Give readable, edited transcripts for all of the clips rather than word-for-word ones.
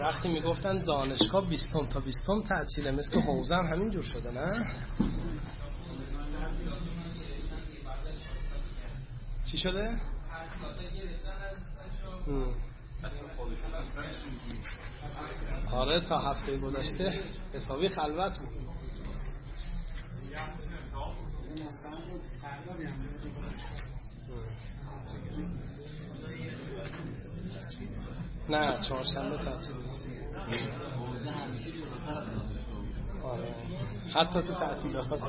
وقتی میگفتن دانشگاه 20 تا 20 تعطیله، مثل حوزه هم همینجور شده نه؟ چی شده؟ آره تا هفته گذشته حسابی خلوت بود. نه چهارشنبه تعطیل نیست. آره حتی تو تعطیلات.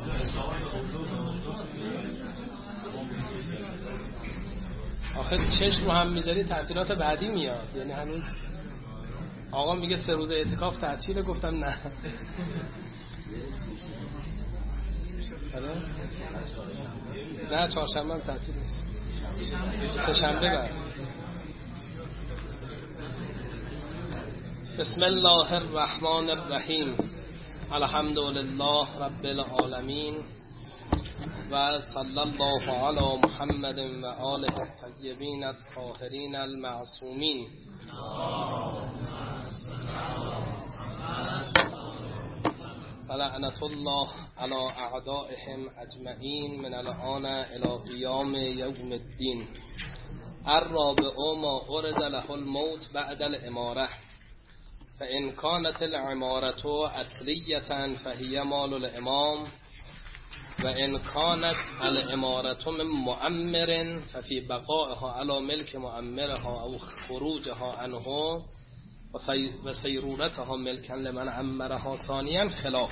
آخه چشم رو هم میذاری تعطیلات بعدی میاد، یعنی هنوز آقا میگه 3 روز اعتکاف تعطیله، گفتم نه. نه چهارشنبه هم تعطیل نیست، سه‌شنبه بعد. بسم الله الرحمن الرحیم. الحمد لله رب العالمین و صلی الله علی محمد و آله الطیبین الطاهرین المعصومین. ولعنة الله على اعدائهم اجمعین من الآن الى قیام یوم الدین. الرابع ما عرض له الموت بعد الاماره، فإن كانت العمارة أصلية فهي مال الإمام، وإن كانت العمارة من مؤمر ففي بقائها على ملك مؤمرها أو خروجها عنه وسيرورتها ملكا لمن عمرها ثانيا خلاف.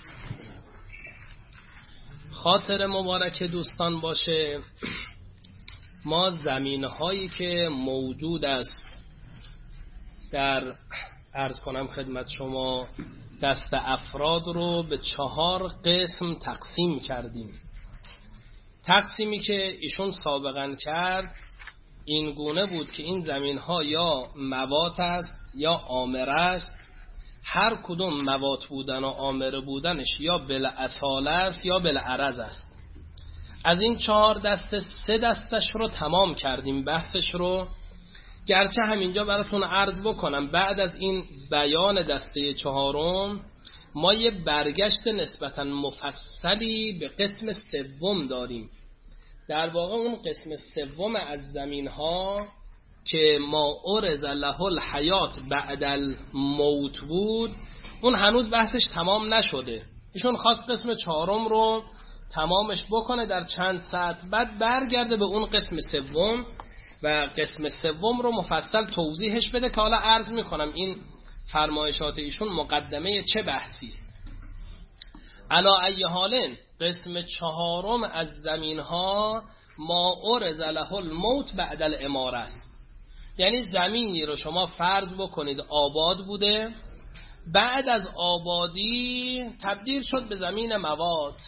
خاطر مبارک دوستان باشه، ما زمینهایی که موجود است در عرض کنم خدمت شما دست افراد رو به 4 قسم تقسیم کردیم. تقسیمی که ایشون سابقا کرد این گونه بود که این زمین ها یا موات است یا آمره است. هر کدوم موات بودن و آمره بودنش یا بالاصاله است یا بالعرض است. از این 4 دسته 3 دستش رو تمام کردیم بحثش رو، گرچه همینجا براتون عرض بکنم بعد از این بیان دسته 4 ما یه برگشت نسبتاً مفصلی به قسم 3 داریم. در واقع اون قسم 3 از زمین ها که ما عرض له الحیات بعد الموت بود، اون هنوز بحثش تمام نشده. ایشون خواست قسم 4 رو تمامش بکنه در چند ساعت، بعد برگرده به اون قسم 3 و قسم 3 رو مفصل توضیحش بده که حالا عرض میکنم این فرمایشات ایشون مقدمه چه بحثی است. علا ای حالن قسم 4 از زمین ها ما عرض له الموت بعد الاماره است. یعنی زمینی رو شما فرض بکنید آباد بوده، بعد از آبادی تبدیل شد به زمین موات.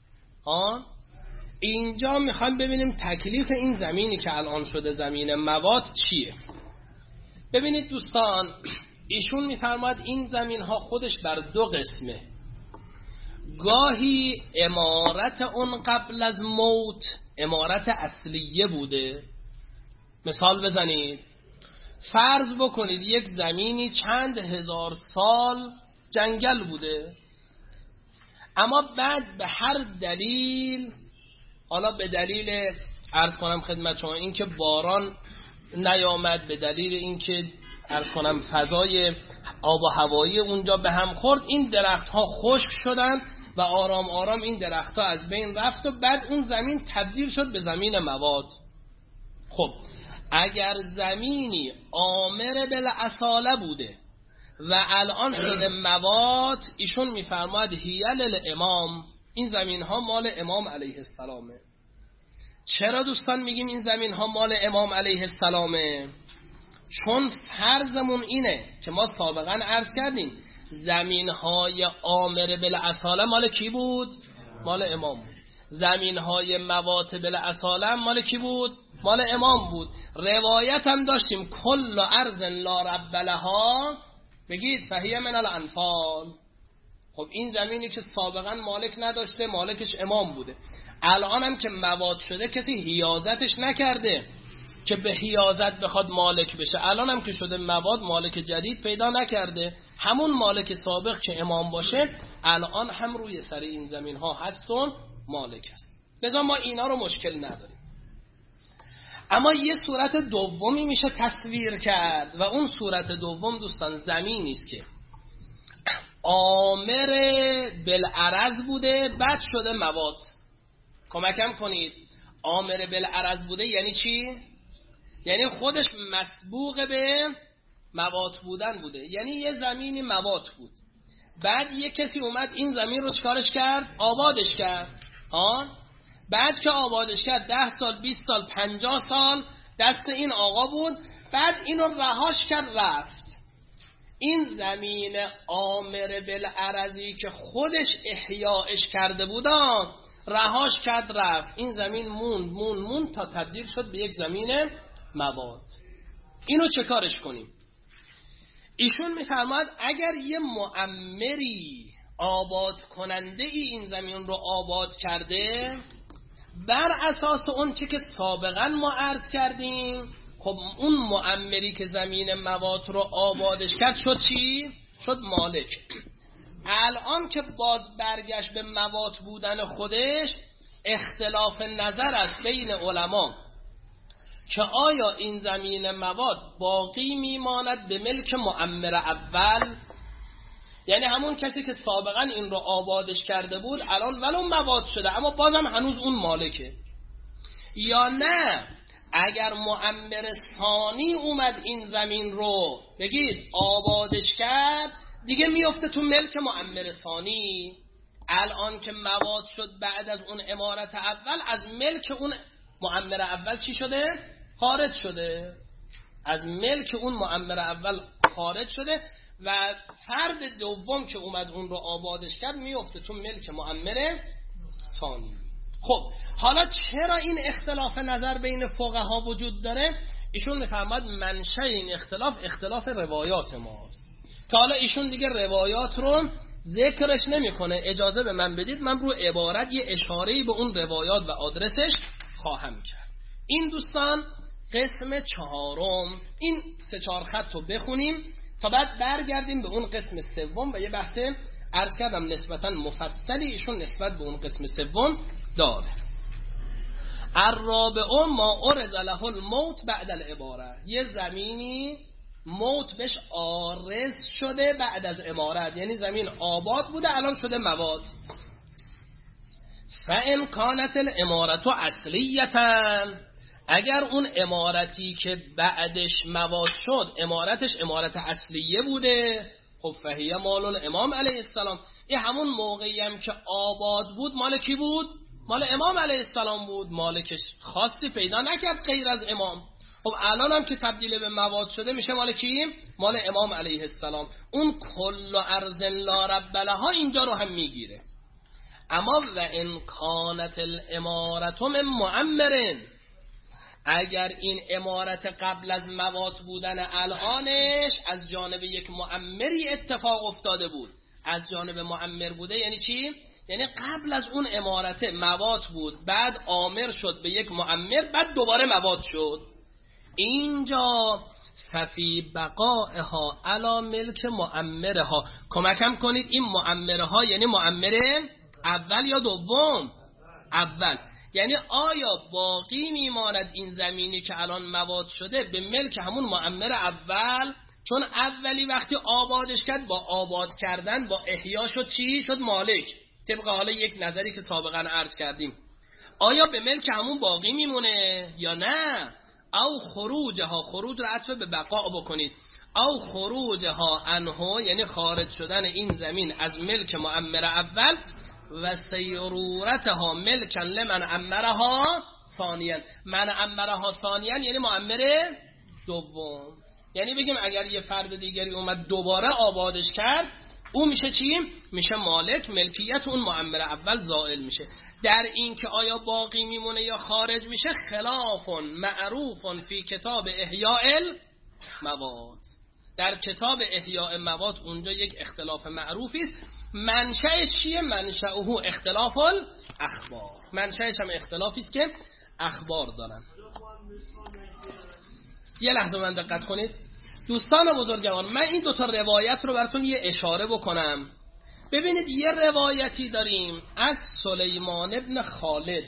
اینجا میخوایم ببینیم تکلیف این زمینی که الان شده زمین موات چیه. ببینید دوستان، ایشون میفرماد این زمین ها خودش بر 2 قسمه. گاهی عمارت اون قبل از موت عمارت اصلیه بوده. مثال بزنید، فرض بکنید یک زمینی چند هزار سال جنگل بوده، اما بعد به هر دلیل، حالا به دلیل عرض کنم خدمت شما اینکه باران نیامد، به دلیل اینکه عرض کنم فضای آب و هوایی اونجا به هم خورد، این درخت ها خشک شدن و آرام آرام این درخت ها از بین رفت و بعد اون زمین تبدیل شد به زمین موات. خب اگر زمینی آمر بالاصاله بوده و الان شده موات، ایشون میفرماد هیل الامام، این زمین ها مال امام علیه السلامه. چرا دوستان میگیم این زمین ها مال امام علیه السلامه؟ چون فرضمون اینه که ما سابقا عرض کردیم زمین های آمر بالاصاله مال کی بود؟ مال امام بود. زمین های موات بالاصاله مال کی بود؟ مال امام بود. روایت هم داشتیم کل ارض لا رب لها، بگید فهیه من الانفال. خب این زمینی که سابقا مالک نداشته مالکش امام بوده، الان هم که موات شده کسی حیازتش نکرده. که به حیازت بخواد مالک بشه. الان هم که شده مواد مالک جدید پیدا نکرده، همون مالک سابق که امام باشه الان هم روی سر این زمین ها هستون مالک هست. لذا ما اینا رو مشکل نداریم. اما یه صورت دومی میشه تصویر کرد و اون صورت دوم دوستان زمینی است که آمر بالعرض بوده بعد شده مواد. کمکم کنید، آمر بالعرض بوده یعنی چی؟ یعنی خودش مسبوق به مواد بودن بوده، یعنی یه زمینی مواد بود، بعد یه کسی اومد این زمین رو چکارش کرد؟ آبادش کرد. بعد که آبادش کرد 10 سال 20 سال 50 سال دست این آقا بود، بعد اینو رهاش کرد رفت. این زمین آمر بالعرضی که خودش احیاش کرده بودن رهاش کرد رفت، این زمین موند تا تبدیل شد به یک زمین مواد. اینو چه کارش کنیم؟ ایشون میفرماد اگر یه معمری آباد کننده این زمین رو آباد کرده بر اساس اون چه که سابقا ما عرض کردیم، خب اون معمری که زمین مواد رو آبادش کرد شد چی؟ شد مالک. الان که باز برگشت به مواد بودن خودش، اختلاف نظر است بین علما که آیا این زمین مواد باقی میماند به ملک معمر اول، یعنی همون کسی که سابقا این رو آبادش کرده بود الان ولو مواد شده اما بازم هنوز اون مالکه، یا نه اگر معمر ثانی اومد این زمین رو بگید آبادش کرد دیگه میفته تو ملک معمر ثانی. الان که مواد شد بعد از اون عمارت اول از ملک اون معمر اول چی شده؟ خارج شده. از ملک اون معمر اول خارج شده و فرد دوم که اومد اون رو آبادش کرد میفته تو ملک معمر ثانی. خب حالا چرا این اختلاف نظر بین فقها وجود داره؟ ایشون میفرماد منشأ این اختلاف روایات ماست که حالا ایشون دیگه روایات رو ذکرش نمیکنه. اجازه به من بدید من رو عبارت یه اشاره‌ای به اون روایات و آدرسش خواهم کرد. این دوستان قسم چهارم، این 3-4 خط رو بخونیم تا بعد برگردیم به اون قسم سوم و یه بحث عرض کردم نسبتا مفصلی ایشون نسبت به اون قسم سوم داره. الرابع ما عرض له الموت بعد العباره، یه زمینی موت بهش عارض شده بعد از عمارت، یعنی زمین آباد بوده الان شده مواد. فان کانت العمارت اصلیتا، اگر اون عمارتی که بعدش مواد شد عمارتش عمارت اصلیه بوده، خب فهیه مال الامام علیه السلام. این همون موقعی هم که آباد بود مال کی بود؟ مال امام علیه السلام بود، مالکش خاصی پیدا نکرد غیر از امام. خب الان هم که تبدیل به مواد شده میشه مال کی؟ مال امام علیه السلام. اون کل ارض لا رب لها اینجا رو هم میگیره. اما و ان کانت الامارت من معمرن، اگر این عمارت قبل از مواد بودن الانش از جانب یک معمری اتفاق افتاده بود، از جانب معمر بوده یعنی چی؟ یعنی قبل از اون عمارت مواد بود بعد آمر شد به یک معمر بعد دوباره مواد شد، اینجا ففی بقائها علی ملک معمرها. کمکم کنید این معمرها یعنی معمر اول یا دوم؟ اول. یعنی آیا باقی میماند این زمینی که الان مواد شده به ملک همون معمر اول؟ چون اولی وقتی آبادش کرد با آباد کردن با احیا شد چی؟ شد مالک، طبق حالا یک نظری که سابقا عرض کردیم. آیا به ملک همون باقی میمونه یا نه؟ او خروجها، خروج رو عطف به بقا بکنید، او خروجها عنه یعنی خارج شدن این زمین از ملک معمر اول و سیرورتها ملکا لمن امرها ثانیا. من امرها ثانیا یعنی معمر دوم، یعنی بگیم اگر یه فرد دیگری اومد دوباره آبادش کرد او میشه چی؟ میشه مالک، ملکیت اون معمر اول زائل میشه. در این که آیا باقی میمونه یا خارج میشه خلاف معروف فی کتاب احیاء المواد، در کتاب احیاء مواد اونجا یک اختلاف معروفی است. منشأش چیه؟ منشأه اختلاف الاخبار، منشأش هم اختلافی است که اخبار دارن. یه لحظه من دقت کنید دوستان بزرگوار، من این دوتا روایت رو براتون یه اشاره بکنم. ببینید یه روایتی داریم از سلیمان ابن خالد.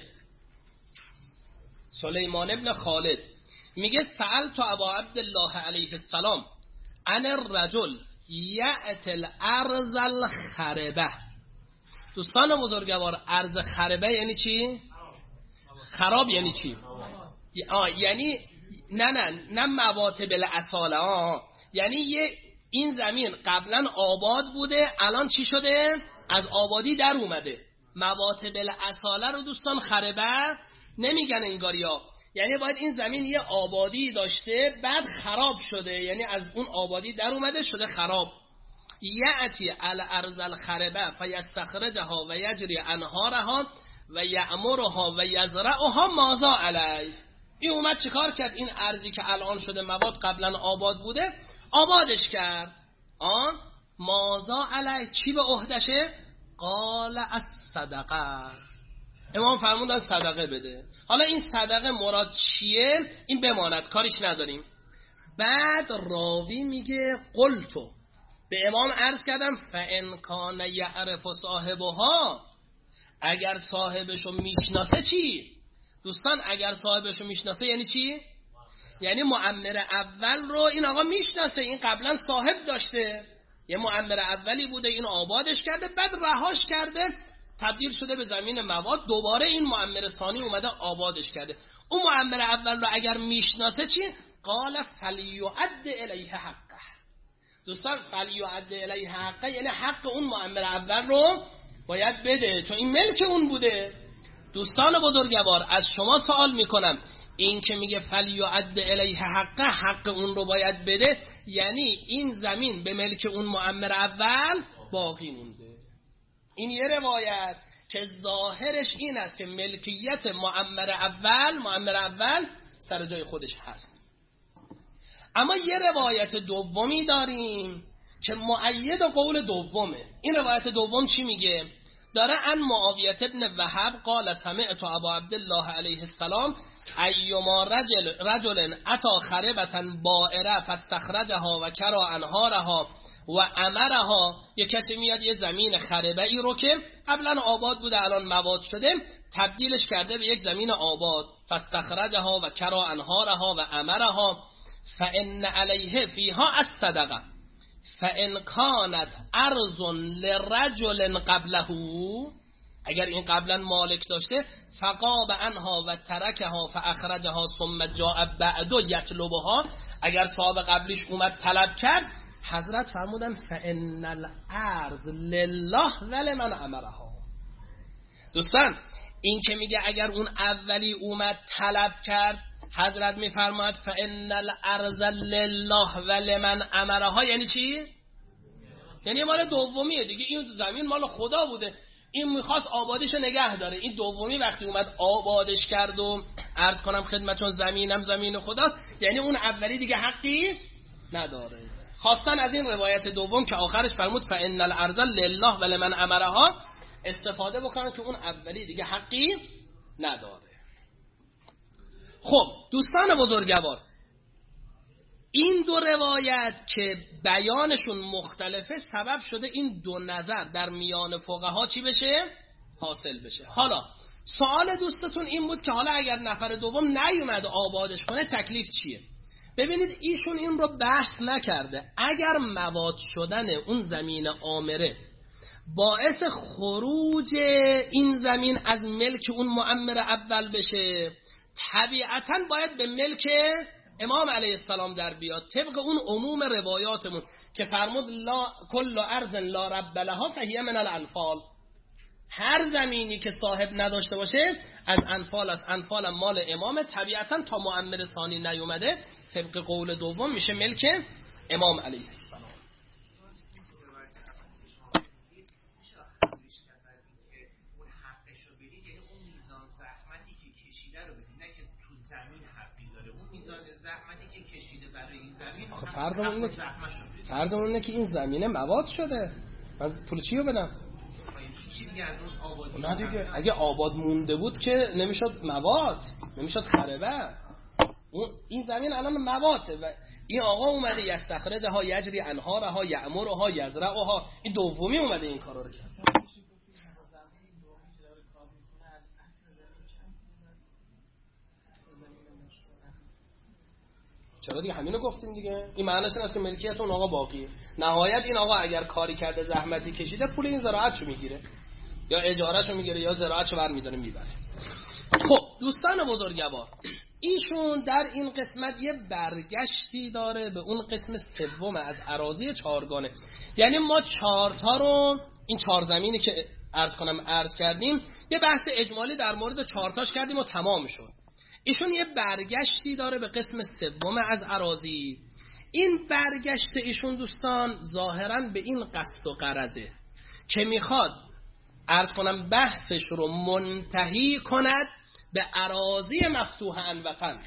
سلیمان ابن خالد میگه سألت ابا عبدالله علیه السلام عن الرجل یأتی الارض الخربه. دوستان بزرگوار، ارض خربه یعنی چی؟ خراب یعنی چی؟ یعنی نه مواتب الاصاله، یعنی این زمین قبلا آباد بوده، الان چی شده؟ از آبادی در اومده. مواتب الاصاله رو دوستان خربه نمیگن انگاریا، یعنی باید این زمین یه آبادی داشته بعد خراب شده، یعنی از اون آبادی در اومده شده خراب. یأتی الارض الخربه فیستخرجها و یجری انهارها و یأمرها و یزرعها ماذا علی. این اومد چیکار کرد؟ این ارضی که الان شده مواد قبلا آباد بوده آبادش کرد. ماذا علی، چی به عهدشه؟ قال الصدقه. امام فرمودن صدقه بده. حالا این صدقه مراد چیه؟ این بماند، کاریش نداریم. بعد راوی میگه قلتو، به امام عرض کردم فان کان یعرف صاحبها، اگر صاحبشو میشناسه. چی؟ دوستان اگر صاحبشو میشناسه یعنی چی؟ یعنی معمر اول رو این آقا میشناسه، این قبلا صاحب داشته، یه معمر اولی بوده، این آبادش کرده بعد رهاش کرده تبدیل شده به زمین مواد، دوباره این معمر ثانی اومده آبادش کرده. اون معمر اول رو اگر میشناسه چی؟ قال فلیعد الیه حقه. دوستان فلیعد الیه حقه یعنی حق اون معمر اول رو باید بده، چون این ملک اون بوده. دوستان بزرگوار، از شما سوال میکنم، این که میگه فلیعد الیه حقه، حق اون رو باید بده، یعنی این زمین به ملک اون معمر اول باقی مونده. این یه روایت که ظاهرش این است که ملکیت معمر اول سر جای خودش هست. اما یه روایت دومی داریم که مؤید قول دومه. این روایت دوم چی میگه؟ داره ان معاویه ابن وهب قال سمعت ابا عبدالله علیه السلام ایما رجل اتا خربتا بائره فاستخرجها و کرا انهارها و امرها. یه کسی میاد یه زمین خربه ای رو که قبلا آباد بوده الان مواد شده تبدیلش کرده به یک زمین آباد، فاستخرجها و کرا انهارها و امرها فان علیه فیها الصدقه فان کانت ارض لرجل قبله، اگر این قبلا مالک داشته فقاب عنها و ترکها فاخرجها ثم جاء بعد یطلبها، اگر صاحب قبلیش اومد طلب کرد، حضرت فرمودن فان الارض لله ولمن امرها. دوستان این که میگه اگر اون اولی اومد طلب کرد، حضرت میفرماید فان الارض لله ولمن امرها یعنی چی؟ یعنی مال دومیه دیگه، این زمین مال خدا بوده، این میخواست آبادش نگه داره. این دومی وقتی اومد آبادش کرد و عرض کنم خدمتون زمینم زمین خداست، یعنی اون اولی دیگه حقی نداره. خواستن از این روایت دوم که آخرش فرمود فان الارض لله ولمن امرها استفاده بکنن که اون اولی دیگه حقی نداره. خب دوستان بزرگوار، این دو روایت که بیانشون مختلفه سبب شده این دو نظر در میان فقها چی بشه؟ حاصل بشه. حالا سوال دوستتون این بود که حالا اگر نفر دوم نیومد آبادش کنه تکلیف چیه؟ ببینید ایشون این رو بحث نکرده. اگر مواد شدن اون زمین آمره باعث خروج این زمین از ملک اون معمر اول بشه، طبیعتاً باید به ملک امام علیه السلام در بیاد، طبق اون عموم روایاتمون که فرمود لا کل ارض لا رب لها فهی من الانفال. هر زمینی که صاحب نداشته باشه از انفال، از انفال مال امام، طبیعتاً تا معمر ثانی نیومده طبق قول دوم میشه ملک امام علیه السلام. فرض اونه که این زمینه مواد شده، من پول چیو بدم؟ نه دیگه، اگه آباد مونده بود که نمیشد مواد، نمیشد خربه. این زمین الان مواته و این آقا اومده یستخرجها یجری انهارها یعمرها یزرعها، این دومی اومده این کارا رو کرد. چرا دیگه همینو گفتیم دیگه. این معنیش این است که ملکیت اون آقا باقیه. نهایت این آقا اگر کاری کرده زحمتی کشیده پول این زراعتشو میگیره یا اجارهشو میگیره یا زراعتشو برمی‌داره میبره. خب دوستان بزرگوار، ایشون در این قسمت یه برگشتی داره به اون قسم سوم از اراضی چهارگانه. یعنی ما 4 تا رو، این 4 زمینی که عرض کردیم، یه بحث اجمالی در مورد 4 تاش کردیم و تمام شد. ایشون یه برگشتی داره به قسم سوم از اراضی. این برگشت ایشون دوستان ظاهراً به این قصد و غرضه که میخواد بحثش رو منتهی کند به اراضی مفتوحه انوطن،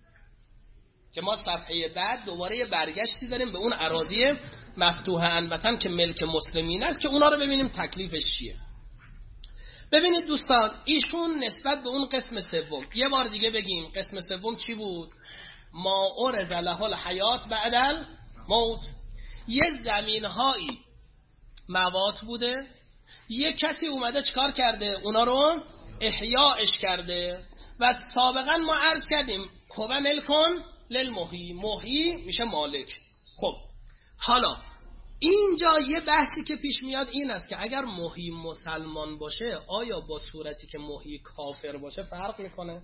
که ما صفحه بعد دوباره یه برگشتی داریم به اون اراضی مفتوحه انوطن که ملک مسلمین است، که اونا رو ببینیم تکلیفش چیه. ببینید دوستان، ایشون نسبت به اون قسم سوم، یه بار دیگه بگیم قسم سوم چی بود؟ ما ارز له الحیات بعد الموت. یه زمینهایی موات بوده، یه کسی اومده چکار کرده؟ اونا رو احیاءش کرده و سابقا ما عرض کردیم کوه ملکن للمحیی، محیی میشه مالک. خب حالا اینجا یه بحثی که پیش میاد این است که اگر محیی مسلمان باشه آیا با صورتی که محیی کافر باشه فرق میکنه؟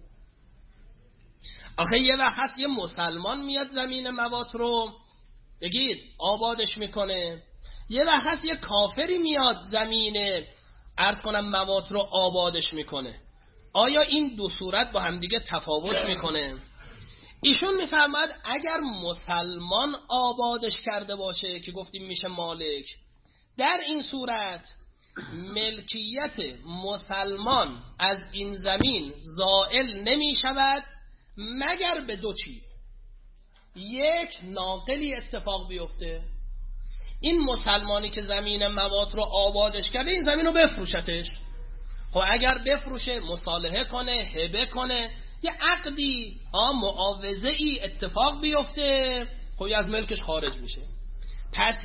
آخه یه وقت هست یه مسلمان میاد زمین موات رو بگید آبادش میکنه، یه وقت هست یه کافری میاد زمین موات رو آبادش میکنه. آیا این دو صورت با همدیگه تفاوت میکنه؟ ایشون میفرماد اگر مسلمان آبادش کرده باشه که گفتیم میشه مالک، در این صورت ملکیت مسلمان از این زمین زائل نمی شود مگر به 2 چیز. یک، ناقلی اتفاق بیفته، این مسلمانی که زمین موات رو آبادش کرده این زمین رو بفروشتش. خب اگر بفروشه، مصالحه کنه، هبه کنه، یه عقدی معاوضه ای اتفاق بیفته، خب از ملکش خارج میشه. پس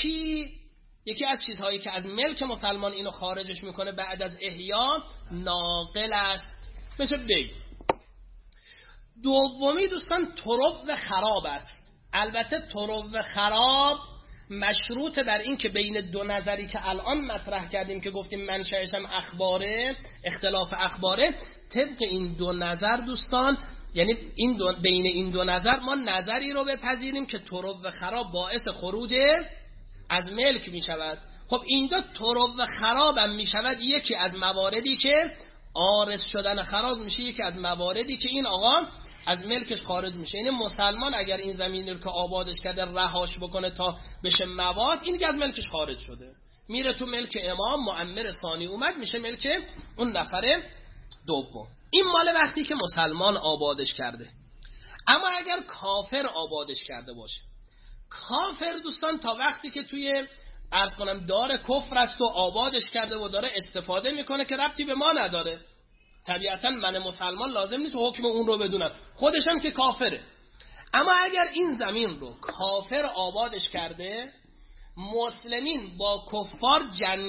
یکی از چیزهایی که از ملک مسلمان اینو خارجش میکنه بعد از احیا ناقل است، مثل بی. دومی دوستان طرق و خراب است. البته طرق و خراب مشروط بر این که بین 2 نظری که الان مطرح کردیم که گفتیم منشأش هم اخباره، اختلاف اخباره، طبق این 2 نظر دوستان، یعنی بین این 2 نظر ما نظری رو بپذیریم که طرق و خراب باعث خروج از ملک می شود. خب اینجا طرق و خراب هم می شود یکی از مواردی که عارض شدن خراب میشه، یکی از مواردی که این آقا از ملکش خارج میشه. یعنی مسلمان اگر این زمین رو که آبادش کرده رهاش بکنه تا بشه موات، این دیگه از ملکش خارج شده، میره تو ملک امام معمر ثانی اومد، میشه ملک اون نفر دوم. این مال وقتی که مسلمان آبادش کرده. اما اگر کافر آبادش کرده باشه، کافر دوستان تا وقتی که توی دار کفر است و آبادش کرده و داره استفاده میکنه که ربطی به ما نداره. طبیعتا من مسلمان لازم نیست حکم اون رو بدونم، خودشم که کافره. اما اگر این زمین رو کافر آبادش کرده، مسلمین با کفار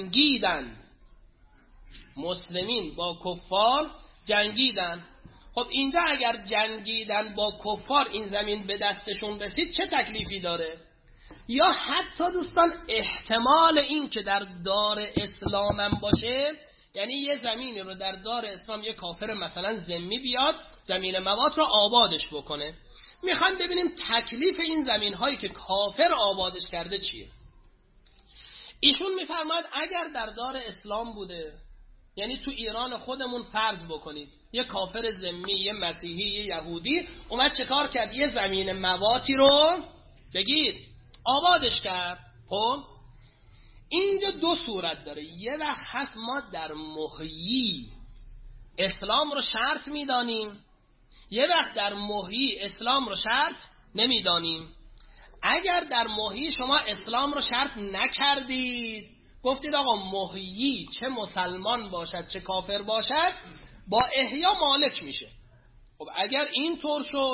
جنگیدن، خب اینجا اگر جنگیدن با کفار، این زمین به دستشون رسید، چه تکلیفی داره؟ یا حتی دوستان احتمال این که در دار اسلام هم باشه، یعنی یه زمینی رو در دار اسلام یه کافر مثلا ذمی بیاد زمین موات رو آبادش بکنه. میخوام ببینیم تکلیف این زمین هایی که کافر آبادش کرده چیه. ایشون میفرماید اگر در دار اسلام بوده، یعنی تو ایران خودمون فرض بکنید یه کافر ذمی، یه مسیحی، یه یهودی اومد چه کار کرد؟ یه زمین مواتی رو بگید آبادش کرد. خب اینجا 2 صورت داره. یه وقت هست ما در محیی اسلام رو شرط میدانیم، یه وقت در محیی اسلام رو شرط نمیدانیم. اگر در محیی شما اسلام رو شرط نکردید، گفتید آقا محیی چه مسلمان باشد چه کافر باشد با احیا مالک میشه. خب اگر این طور شد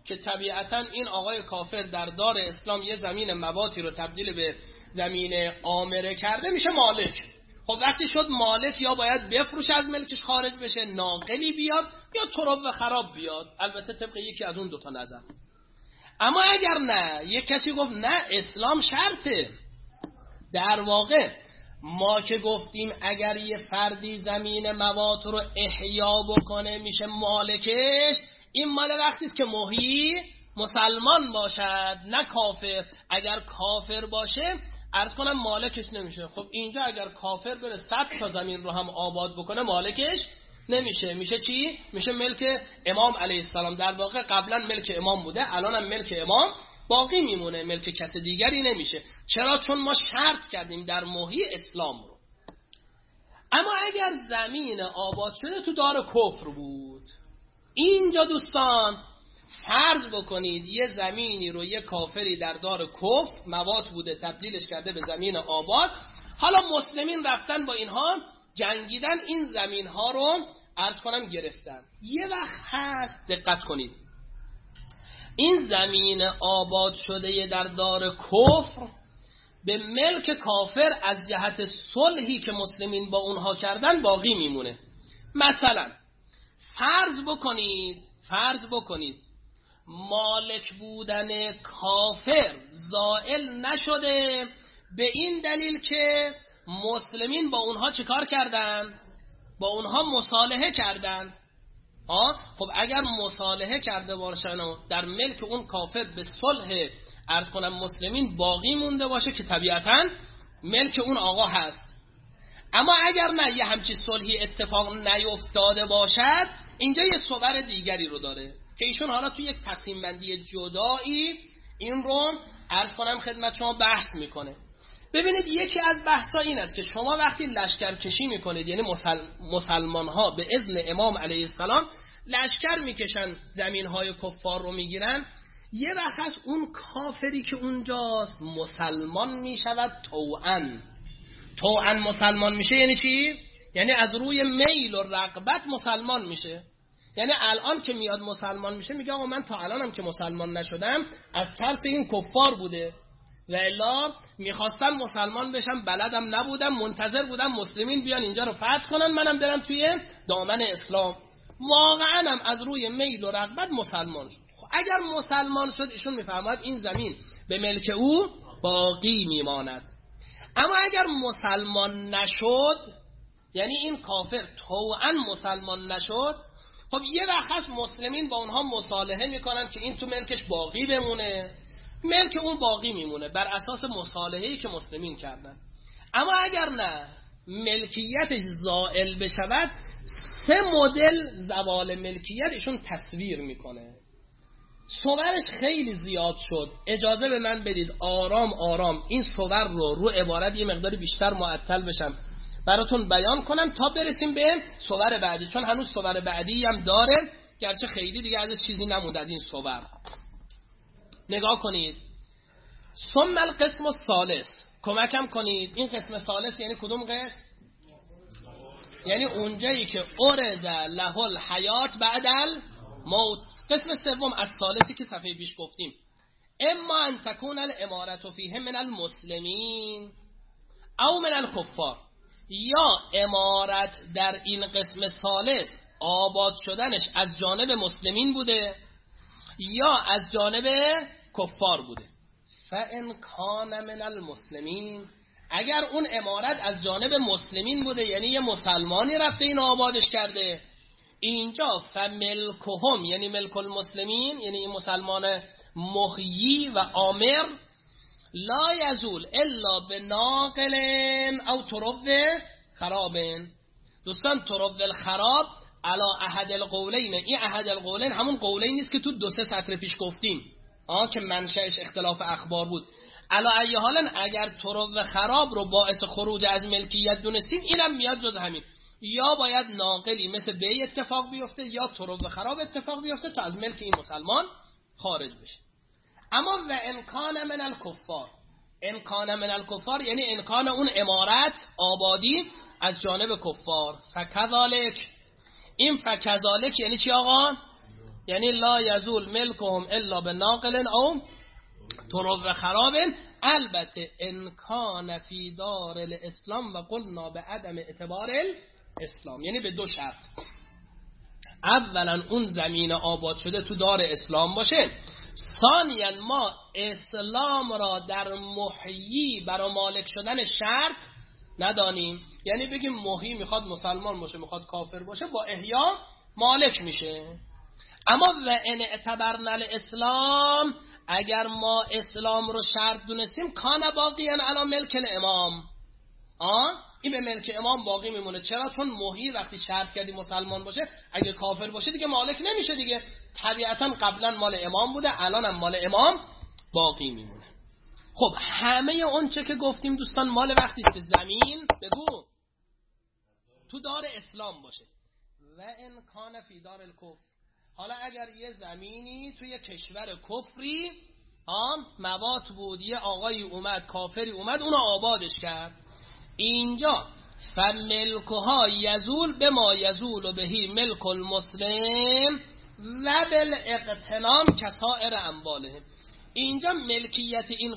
که طبیعتا این آقای کافر در دار اسلام یه زمین مواتی رو تبدیل به زمین عامره کرده، میشه مالک. خب وقتی شد مالک، یا باید بفروشه از ملکش خارج بشه، ناقلی بیاد، یا تراب و خراب بیاد، البته طبق یکی از اون دوتا نظر. اما اگر نه، یک کسی گفت نه اسلام شرطه، در واقع ما که گفتیم اگر یه فردی زمین موات رو احیا بکنه میشه مالکش، این مال وقتی است که محیی مسلمان باشد نه کافر. اگر کافر باشه عرض کنم مالکش نمیشه. خب اینجا اگر کافر بره 100 تا زمین رو هم آباد بکنه مالکش نمیشه. میشه چی؟ میشه ملک امام علیه السلام. در واقع قبلا ملک امام بوده، الان هم ملک امام باقی میمونه، ملک کس دیگری نمیشه. چرا؟ چون ما شرط کردیم در محیط اسلام رو. اما اگر زمین آباد شده تو دار کفر بود، اینجا دوستان فرض بکنید یه زمینی رو یه کافری در دار کفر موات بوده تبدیلش کرده به زمین آباد، حالا مسلمین رفتن با اینها جنگیدن، این زمین ها رو عرض کنم گرفتن. یه وقت هست دقت کنید، این زمین آباد شده در دار کفر به ملک کافر از جهت صلحی که مسلمین با اونها کردن باقی میمونه. مثلا فرض بکنید مالک بودن کافر زائل نشده به این دلیل که مسلمین با اونها چیکار کردن؟ با اونها مصالحه کردن. خب اگر مصالحه کرده باشن در ملک اون کافر به صلح عرض کنم مسلمین باقی مونده باشه که طبیعتاً ملک اون آقا هست. اما اگر نه یه همچی صلحی اتفاق نیفتاده باشد، اینجا یه صور دیگری رو داره که ایشون حالا توی یک تقسیم بندی جدایی این رو عرض کنم خدمت شما بحث میکنه. ببینید یکی از بحثا این است که شما وقتی لشکر کشی میکنید، یعنی مسلمان ها به اذن امام علیه السلام لشکر میکشن زمین های کفار رو میگیرن، یه وقت از اون کافری که اونجاست مسلمان میشود طوعاً مسلمان میشه. یعنی چی؟ یعنی از روی میل و رغبت مسلمان میشه. یعنی الان که میاد مسلمان میشه میگه آقا من تا الانم که مسلمان نشدم از ترس این کفار بوده و الا میخواستم مسلمان بشم، بلدم نبودم، منتظر بودم مسلمین بیان اینجا رو فتح کنن منم برم توی دامن اسلام. واقعا هم از روی میل و رغبت مسلمان شد. اگر مسلمان شد ایشون میفرماید این زمین به ملک او باقی میماند. اما اگر مسلمان نشد، یعنی این کافر طوعاً مسلمان نشد، خب یه وقت هست مسلمین با اونها مصالحه میکنن که این تو ملکش باقی بمونه، ملک اون باقی میمونه بر اساس مصالحه‌ای که مسلمین کردن. اما اگر نه ملکیتش زائل بشود، 3 مدل زوال ملکیت ایشون تصویر میکنه. صورش خیلی زیاد شد، اجازه به من بدید آرام آرام این صور رو عبارت یه مقداری بیشتر معطل بشم براتون بیان کنم تا برسیم به صور بعدی، چون هنوز صور بعدی هم داره گرچه خیلی دیگه ازش چیزی نموند از این صور. نگاه کنید. ثم القسم الثالث، کمکم کنید، این قسم ثالث یعنی کدوم قسم؟ یعنی اونجایی که ارز له الحیات بعد الموت. قسم سوم از ثالثی که صفحه پیش گفتیم، اما ان تکون الامارة فیه من المسلمین او من الکفار، یا امارت در این قسم ثالث آباد شدنش از جانب مسلمین بوده یا از جانب کفار بوده. فان کان من المسلمین، اگر اون امارت از جانب مسلمین بوده یعنی یه مسلمانی رفته این آبادش کرده، اینجا فملکهم یعنی ملک المسلمین، یعنی این مسلمان محیی و آمر، لا یزول الا بناقل او ترب خراب. دوستان ترب الخراب علا احد القولین، این احد القولین همون قولین نیست که تو 2-3 سطر پیش گفتیم که منشأش اختلاف اخبار بود. علا ای حالا اگر ترب خراب رو باعث خروج از ملکیت دونستیم، اینم میاد جز همین، یا باید ناقلی مثل بی اتفاق بیفته یا ترب خراب اتفاق بیفته تا از ملک این مسلمان خارج بشه. اما و امکان من الکفار، امکان من الکفار یعنی امکان اون امارت آبادی از جانب کفار. فکذالک، این فکذالک یعنی چی آقا؟ یعنی لا یزول ملکهم الا بناقل او تراب خراب. البته ان کان فی دار الاسلام و قلنا به عدم اعتبار الاسلام، یعنی به دو شرط. اولا اون زمین آباد شده تو دار اسلام باشه، ثانیا ما اسلام را در محیی برای مالک شدن شرط ندانیم. یعنی بگیم محیی میخواد مسلمان باشه میخواد کافر باشه، با احیا مالک میشه. اما و ان اعتبرنا الاسلام، اگر ما اسلام رو شرط دونستیم، کان باقیان علی ملک الامام، این به ملک امام باقی میمونه. چرا؟ چون محیی وقتی شرط کردی مسلمان باشه، اگه کافر باشه دیگه مالک نمیشه دیگه. طبیعتا قبلا مال امام بوده، الان هم مال امام باقی میمونه. خب همه اون چه که گفتیم دوستان مال وقتی است که زمین بگو تو دار اسلام باشه. و ان کان فی دار الکفر، حالا اگر یه زمینی توی کشور کفری موات بود، یه آقایی اومد کافری اومد اونو آبادش کرد، اینجا فملکها یزول به ما یزول و بهی ملک المسلم و بالاغتنام کسائر امواله. اینجا ملکیت این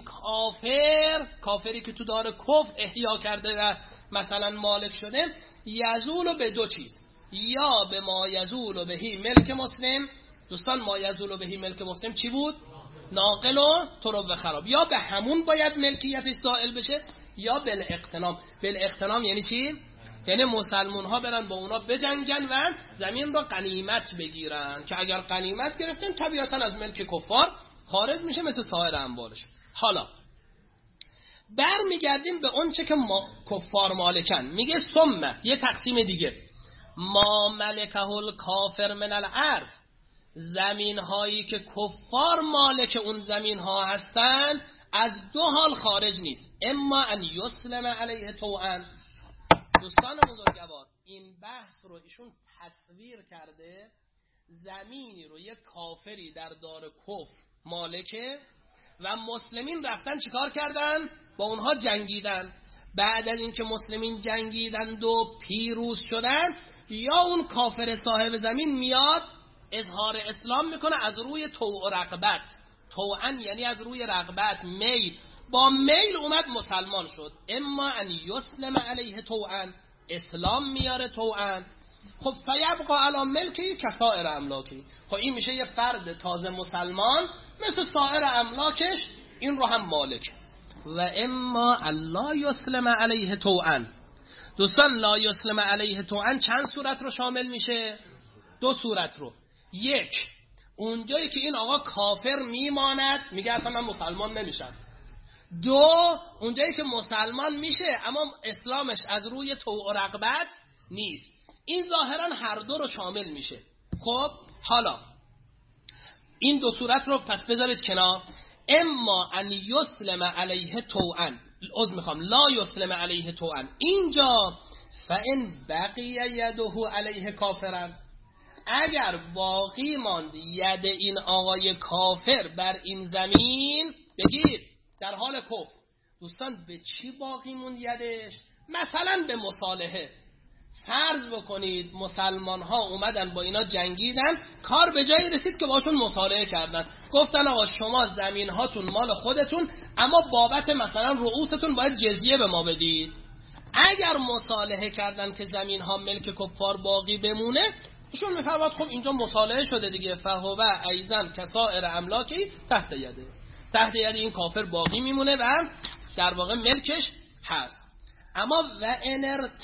کافری که تو دار کفر احیا کرده و مثلا مالک شده، یزول به دو چیز، یا به ما یزول و بهی ملک مسلم. دوستان ما یزول و بهی ملک مسلم چی بود؟ ناقل و تراب و خراب. یا به همون باید ملکیتش زائل بشه، یا بالاغتنام. بالاغتنام یعنی چی؟ یعنی مسلمون ها برن با اونا بجنگن و زمین را غنیمت بگیرن، که اگر غنیمت گرفتن طبیعتا از ملک کفار خارج میشه مثل سایر اموالش. حالا برمیگردیم به اون چه که کفار مالکن. میگه ثم یه تقسیم دیگه، ما ملکه الکافر من الارض، زمین هایی که کفار مالک اون زمین ها هستن از دو حال خارج نیست. اما ان یسلم علیه طوعا. دوستان بزرگوار این بحث رو ایشون تصویر کرده، زمینی رو یک کافری در دار کفر مالکه و مسلمین رفتن چیکار کردن؟ با اونها جنگیدن. بعد از اینکه مسلمین جنگیدن و پیروز شدن، یا اون کافر صاحب زمین میاد اظهار اسلام میکنه از روی طوع و رغبت. طوعا یعنی از روی رغبت، میل، با میل اومد مسلمان شد. اما ان یسلم علیه طوعا، اسلام میاره طوعا. خب فیبقا علی ملکی کسائر املاکی. خب این میشه یه فرد تازه مسلمان مثل سایر املاکش، این رو هم مالک. و اما الله یسلم علیه طوعا. دوستان لا یسلم علیه طوعا چند صورت رو شامل میشه؟ دو صورت رو. یک، اونجایی که این آقا کافر میماند، میگه اصلا من مسلمان نمیشم. دو، اونجایی که مسلمان میشه اما اسلامش از روی طوع و رغبت نیست. این ظاهرا هر دو رو شامل میشه. خب حالا این دو صورت رو پس بذارید کنار. اما ان یسلم علیه طوعا، لا یسلم علیه طوعا، اینجا فان بقی یده علیه کافرا، اگر باقی ماند ید این آقای کافر بر این زمین، بگید در حال کفر. دوستان به چی باقی موند یدش؟ مثلا به مصالحه. فرض بکنید مسلمان ها اومدن با اینا جنگیدن، کار به جایی رسید که باشون مصالحه کردن، گفتن آقا شما زمین هاتون مال خودتون، اما بابت مثلا رؤوستون باید جزیه به ما بدید. اگر مصالحه کردن که زمین ها ملک کفار باقی بمونه، ایشون میفرماد خب اینجا مصالحه شده دیگه، فهو ایزن کسائر املاکی تحت یده، تحت ید این کافر باقی میمونه و در واقع ملکش هست. اما و ان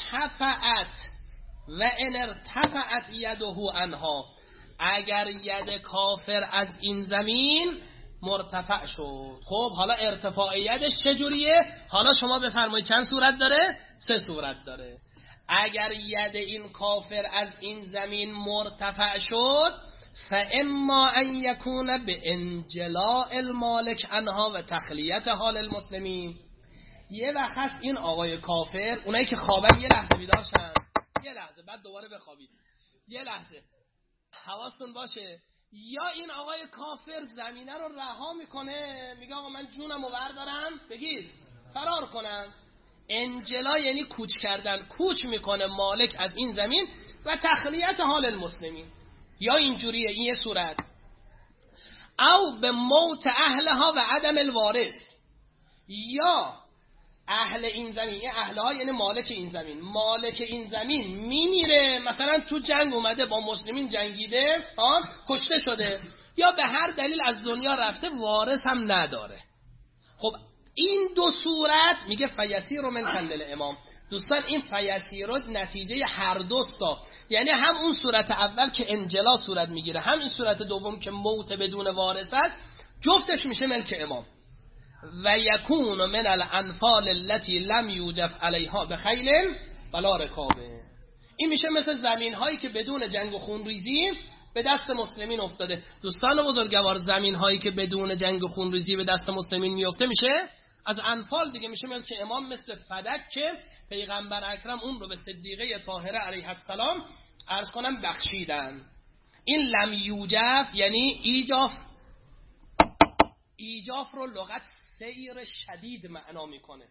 ارتفعت یده عنها، اگر ید کافر از این زمین مرتفع شد. خب حالا ارتفاع یدش چجوریه؟ حالا شما بفرمایید چند صورت داره؟ 3 صورت داره. اگر ید این کافر از این زمین مرتفع شد، فاما ان یکون به انجلاء المالک عنها و تخلیت حال المسلمین. یه وقت هست این آقای کافر، اونایی که خوابن یه لحظه بیدار شن، یه لحظه بعد دوباره بخوابید، یه لحظه حواستون باشه. یا این آقای کافر زمینه رو رها میکنه، میگه آقا من جونم رو بردارم بگید فرار کنم. انجلا یعنی کوچ کردن، کوچ میکنه مالک از این زمین و تخلیت حال المسلمین. یا اینجوریه، این یه صورت، او به موت اهلها و عدم الوارث، یا اهل این زمین، این اهلها یعنی مالک این زمین، مالک این زمین میمیره، مثلا تو جنگ اومده با مسلمین جنگیده، کشته شده، یا به هر دلیل از دنیا رفته، وارث هم نداره. خب این دو صورت میگه فیسیر من کندل امام. دوستان این فیسیر نتیجه هر دوستا، یعنی هم اون صورت اول که انجلا صورت میگیره، هم این صورت دوم که موت بدون وارث است، جفتش میشه ملک امام. و یکون من الانفال التي لم یوجف علیها بخیل ولا رکابه. این میشه مثل زمین هایی که بدون جنگ و خونریزی به دست مسلمین افتاده. دوستان بزرگوار، زمین هایی که بدون جنگ و خونریزی به دست مسلمین میفته میشه از انفال دیگه، میشه ملک امام، مثل فدک که پیغمبر اکرم اون رو به صدیقه طاهره علیه السلام عرض کنم بخشیدن. این لم یوجف یعنی ایجاف رو لغت سیر شدید معنا میکنه.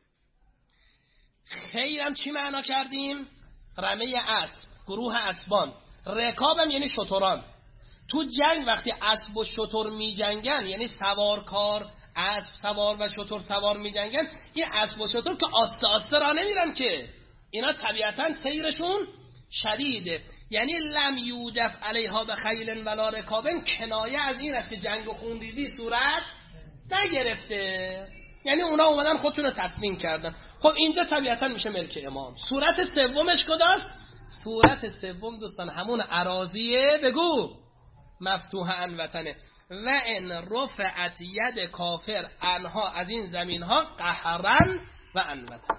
خیرم چی معنا کردیم؟ رمه اسب، گروه اسبان. رکابم یعنی شتران. تو جنگ وقتی اسب و شتر می جنگن، یعنی سوارکار اسب سوار و شتر سوار می جنگن، این اسب و شتر که آسته آسته را نمیرن که، اینا طبیعتا سیرشون شدیده. یعنی لم یوجف علیها بخیل ولا رکابن کنایه از این است که جنگ و خونریزی صورت نگرفته، یعنی اونا اومدن خودشون رو تسلیم کردن. خب اینجا طبیعتا میشه ملک امام. صورت سومش کداست؟ صورت سوم دوستان همون اراضیه، بگو مفتوحه ان وطنه. و ان رفعت ید کافر انها، از این زمین ها قهرن و ان وطن.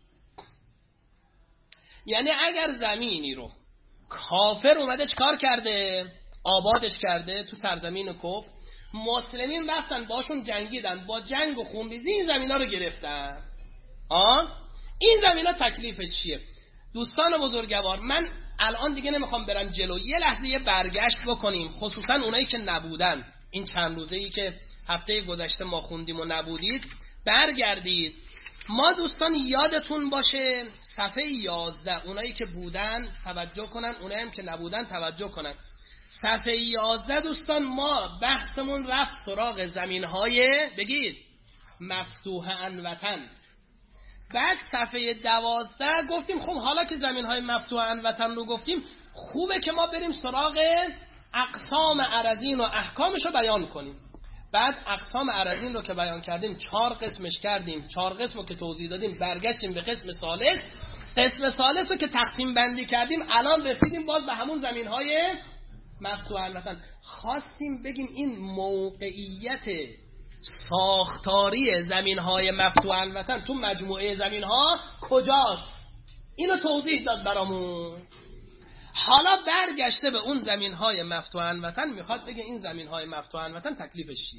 یعنی اگر زمینی رو کافر اومده چکار کرده؟ آبادش کرده تو سرزمین کفر، مسلمین رفتن باشون جنگیدن، با جنگ و خونریزی این زمینا رو گرفتن. این زمینا تکلیفش چیه؟ دوستان بزرگوار، من الان دیگه نمیخوام برم جلو، یه لحظه یه برگشت بکنیم، خصوصا اونایی که نبودن، این چند روزه‌ای که هفته گذشته ما خوندیم و نبودید، برگردید. ما دوستان یادتون باشه صفحه 11، اونایی که بودن توجه کنن، اونایی هم که نبودن توجه کنن. صفحه 11 دوستان ما بحثمون رفت سراغ زمین‌های بگید مفتوحه ان وطن. بعد صفحه 12 گفتیم خب حالا که زمین‌های مفتوحه ان وطن رو گفتیم، خوبه که ما بریم سراغ اقسام اراضین و احکامش رو بیان کنیم. بعد اقسام اراضین رو که بیان کردیم 4 قسمش کردیم، 4 قسم رو که توضیح دادیم، برگشتیم به قسم ثالث. قسم ثالث رو که تقسیم بندی کردیم، الان رسیدیم باز به همون زمین‌های مفتوحه ان وطن. خواستیم بگیم این موقعیت ساختاری زمین‌های مفتوحه ان وطن تو مجموعه زمین‌ها کجاست، اینو توضیح داد برامون. حالا برگشته به اون زمین‌های مفتوحه ان وطن، میخواد بگه این زمین‌های مفتوحه ان وطن تکلیفش چیه.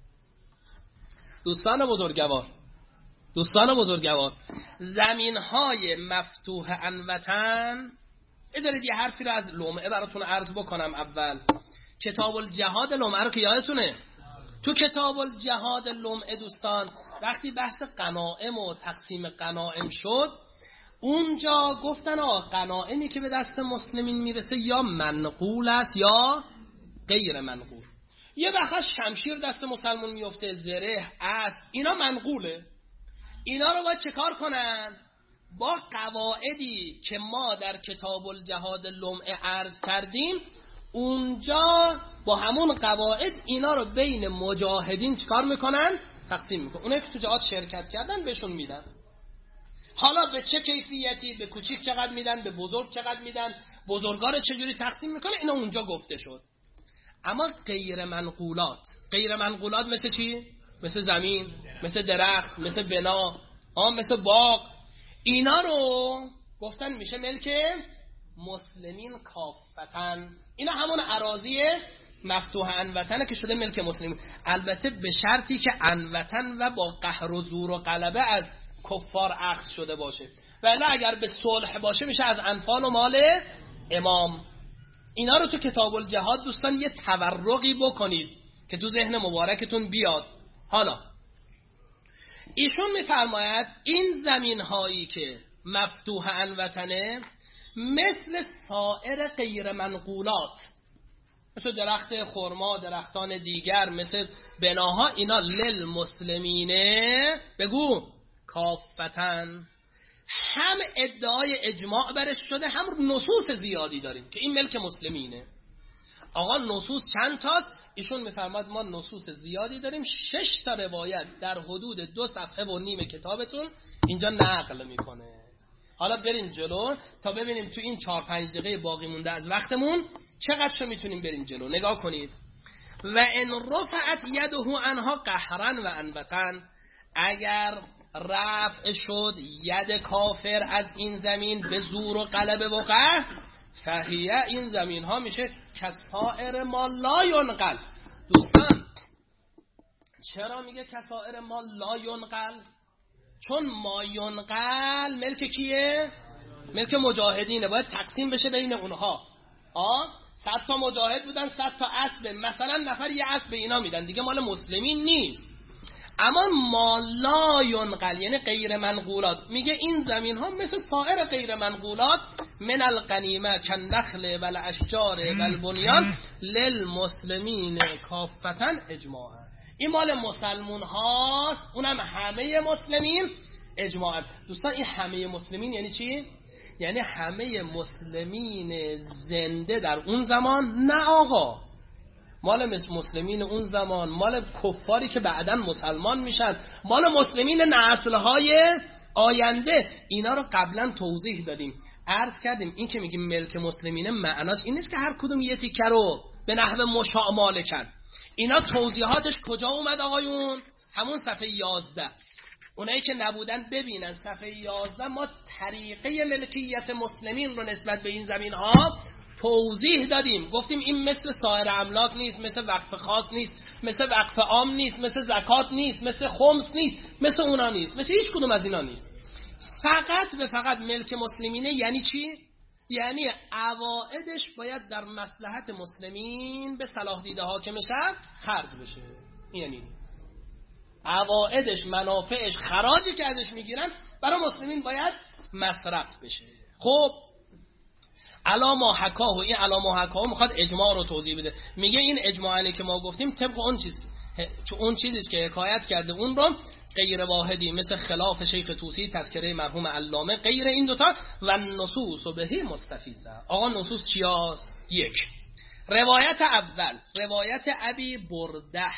دوستان بزرگوار، زمین‌های مفتوحه ان وطن، اجازه یه حرفی رو از لمعه براتون عرض بکنم. اول کتاب الجهاد لمعه رو که یادتونه، تو کتاب الجهاد لمعه دوستان وقتی بحث غنائم و تقسیم غنائم شد، اونجا گفتن غنائمی که به دست مسلمین میرسه یا منقول است یا غیر منقول. یه وقت شمشیر دست مسلمون میفته، زره، اسب، اینا منقوله. اینا رو باید چه کار کنن؟ با قواعدی که ما در کتاب الجهاد لمعه عرض کردیم، اونجا با همون قواعد اینا رو بین مجاهدین چیکار میکنن؟ تقسیم میکنن. اونایی که تو جهاد شرکت کردن بهشون میدن. حالا به چه کیفیتی، به کوچیک چقدر میدن، به بزرگ چقدر میدن، بزرگا رو چجوری تقسیم میکنه، اینا اونجا گفته شد. اما غیر منقولات مثل چی؟ مثل زمین، مثل درخت، مثل بنا، مثل باغ، اینا رو گفتن میشه ملک مسلمین کافتن. اینا همون اراضی مفتوحه ان وطنه که شده ملک مسلمین، البته به شرطی که ان وطن و با قهر و زور و غلبه از کفار اخذ شده باشه، ولی اگر به صلح باشه میشه از انفال و مال امام. اینا رو تو کتاب الجهاد دوستان یه تورقی بکنید که تو ذهن مبارکتون بیاد. حالا ایشون میفرماید این زمین هایی که مفتوحه ان وطنه مثل سایر غیر منقولات، مثل درخت خرما، درختان دیگر، مثل بناها، اینا للمسلمینه بگو کافتن. هم ادعای اجماع برش شده، هم نصوص زیادی داریم که این ملک مسلمینه. آقا نصوص چند تاست؟ ایشون میفرماد ما نصوص زیادی داریم، 6 تا روایت در حدود 2.5 صفحه کتابتون اینجا نقل میکنه. حالا بریم جلو تا ببینیم تو این 4-5 دقیقه باقی مونده از وقتمون چقدرشو میتونیم بریم جلو. نگاه کنید. و ان رفعت یده عنها قهرا و انبتن، اگر رفع شد ید کافر از این زمین به زور و غلبه و قهر، فهیه، این زمین ها میشه کسائر ما لا ینقل. دوستان چرا میگه کسائر ما لا ینقل؟ چون ما ینقل ملک کیه؟ ملک مجاهدینه، باید تقسیم بشه بین اونها. 100 تا مجاهد بودن، 100 تا اسب، مثلا نفر یه اسب به اینا میدن، دیگه مال مسلمین نیست. اما ما لا ینقل یعنی غیر منقولات، میگه این زمین ها مثل سایر غیر منقولات، من الغنیمه کالنخل والاشجار والبنیان للمسلمین کافتا اجماعا، این مال مسلمون هاست، اونم همه مسلمین اجماعا. دوستان این همه مسلمین یعنی چی؟ یعنی همه مسلمین زنده در اون زمان، نه آقا مال مسلمین اون زمان، مال کفاری که بعداً مسلمان میشن، مال مسلمین نسل‌های آینده. اینا رو قبلا توضیح دادیم، عرض کردیم این که میگیم ملک مسلمین معناش این نیست که هر کدوم یه تیکه رو به نحو مشاع مالکن. اینا توضیحاتش کجا اومد آقایون؟ همون صفحه 11. اونایی که نبودن ببینن صفحه 11 ما طریقه ملکیت مسلمین رو نسبت به این زمین ها توضیح دادیم. گفتیم این مثل سایر املاک نیست، مثل وقف خاص نیست، مثل وقف عام نیست، مثل زکات نیست، مثل خمس نیست، مثل اونا نیست، مثل هیچ کدوم از اینا نیست. فقط و فقط ملک مسلمینه. یعنی چی؟ یعنی عوائدش باید در مصلحت مسلمین به صلاح دیده حاکم شهر خرج بشه. یعنی عوائدش، منافعش، خراجی که ازش میگیرن برای مسلمین باید مصرف بشه. خب علا ما حکاه، این علا ما حکاه میخواد اجماع رو توضیح بده. میگه این اجماعی که ما گفتیم طبق اون چیزی که حکایت کرده اون رو غیر واحدی، مثل خلاف شیخ طوسی، تذکره مرحوم علامه، غیر این دوتا و نصوص و بهی مستفیضه. آقا نصوص چیاست؟ 1. روایت اول، روایت ابی برده،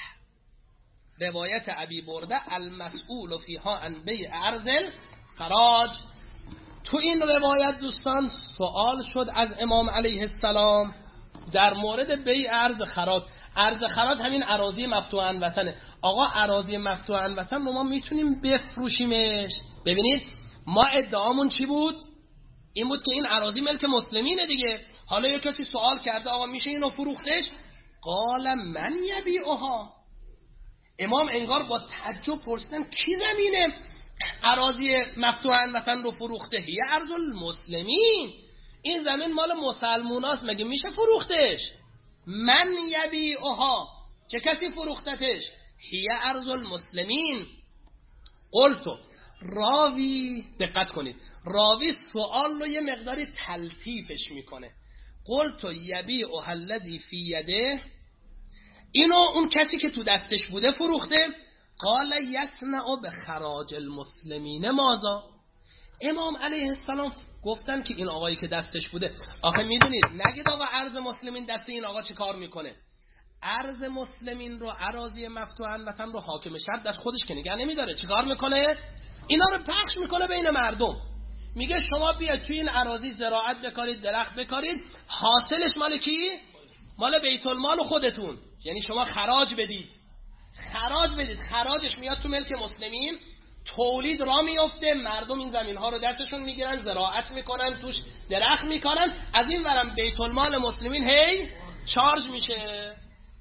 روایت ابی برده المسئول فیها عن بیع عرض خراج. تو این روایت دوستان سوال شد از امام علیه السلام در مورد بیع عرض خراج. عرض خراج همین اراضی مفتوحاً وطنه. آقا اراضی مفتوحاً وطن رو ما میتونیم بفروشیمش. ببینید ما ادعامون چی بود؟ این بود که این اراضی ملک مسلمینه دیگه. حالا یک کسی سوال کرده آقا میشه اینو فروختش؟ قال من یبیعها. امام انگار با تعجب پرسیدن کی زمینه اراضی مفتوحاً وطن رو فروخته؟ هی ارض المسلمین، این زمین مال مسلموناست، مگه میشه فروختش؟ من یبیعها، چه کسی فروختتش؟ هی ارض المسلمین. قلتو، راوی دقت کنید، راوی سوال رو یه مقداری تلطیفش میکنه. قلتو یبیعها الذی فی یده، اینو اون کسی که تو دستش بوده فروخته. قال یصنع بخراج المسلمین ماذا. امام علیه السلام گفتن که این آقایی که دستش بوده، آخه میدونید نگید آقا عرض مسلمین دست این آقا چه کار میکنه؟ عرض مسلمین رو، اراضی مفتوحاً وطن رو حاکم شهر دست خودش که نگه نمیداره، چه کار میکنه؟ اینا رو پخش میکنه بین مردم. میگه شما بیاید توی این اراضی زراعت بکارید، درخت بکارید، حاصلش مال کی؟ مال بیت المال خودتون. یعنی شما خراج بدید، خراج بدید، خراجش میاد تو ملک مسلمین، تولید را میفته، مردم این زمین ها رو دستشون میگیرن، زراعت میکنن، توش درخت میکنن، از این ورم بیت المال مسلمین هی چارج میشه.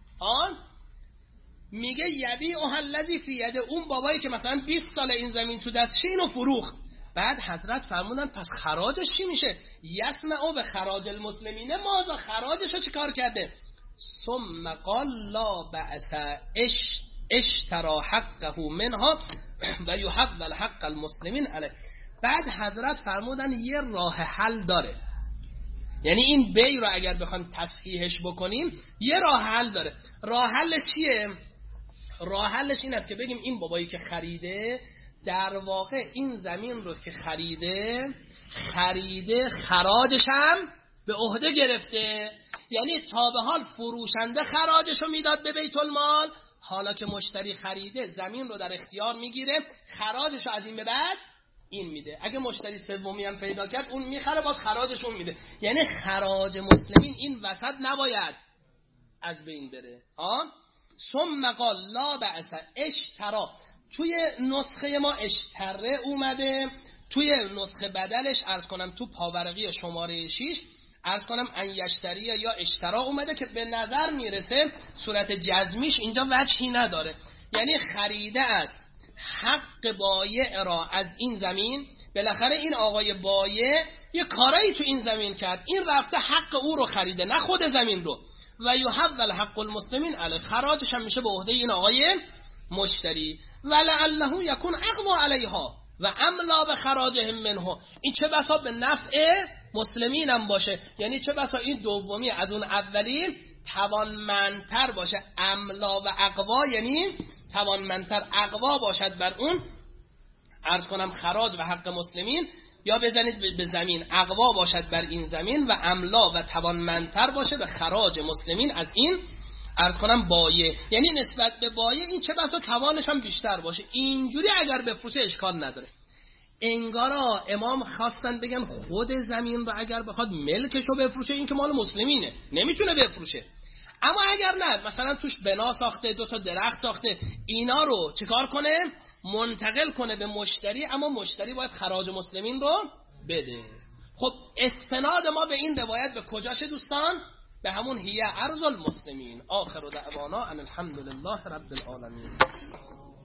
میگه یبیعها الذی فی یده، اون بابایی که مثلا 20 سال این زمین تو دستشه اینو فروخت. بعد حضرت فرمودن پس خراجش چی میشه؟ یصنع بخراج المسلمین ماذا، خراجش رو چی کار کرده؟ ثم قال لا بأس اشترى حقه منها و یحول حق المسلمین علیه. بعد حضرت فرمودن یه راه حل داره. یعنی این بی رو اگر بخوایم تصحیحش بکنیم یه راه حل داره. راه حلش چیه؟ راه حلش این است که بگیم این بابایی که خریده در واقع این زمین رو که خریده خراجش هم به عهده گرفته. یعنی تا به حال فروشنده خراجش رو میداد به بیت المال، حالا که مشتری خریده زمین رو در اختیار میگیره، خراجش رو از این به بعد این میده. اگه مشتری سومی هم پیدا کرد اون میخره، باز خراجش اون میده. یعنی خراج مسلمین این وسط نباید از بین بره. ثم قال لا بأس اشترا. توی نسخه ما اشتره اومده، توی نسخه بدلش عرض کنم تو پاورقی شماره 6 عرض کنم ان یشتری یا اشترا اومده که به نظر میرسه صورت جزمیش اینجا وجهی نداره. یعنی خریده است حق بایع را از این زمین. بالاخره این آقای بایع یه کارایی تو این زمین کرد، این رفته حق او رو خریده نه خود زمین رو. و یحول حق المسلمین علیه، خراجش هم میشه به عهده این آقای مشتری. ولعله یکون اقوا علیها و املا به خراجهم منه. این چه بسا به نفع مسلمین هم باشه، یعنی چه بسا این دومی از اون اولی توانمندتر باشه. املا و اقوا یعنی توانمندتر، اقوا باشد بر اون عرض کنم خراج و حق مسلمین، یا بزنید به زمین اقوا باشد بر این زمین و املا و توانمندتر باشه به خراج مسلمین از این عرض کنم بایع. یعنی نسبت به بایع این چه بسا توانش هم بیشتر باشه. اینجوری اگر بفروشه اشکال نداره. انگارا امام خواستن بگن خود زمین رو اگر بخواد ملکشو بفروشه این که مال مسلمینه نمیتونه بفروشه. اما اگر نه مثلا توش بنا ساخته، 2 تا درخت ساخته، اینا رو چیکار کنه؟ منتقل کنه به مشتری، اما مشتری باید خراج مسلمین رو بده. خب استناد ما به این روایت به کجاشه دوستان؟ به همون هیه ارض المسلمین. آخر دعوانا ان الحمد لله رب العالمین.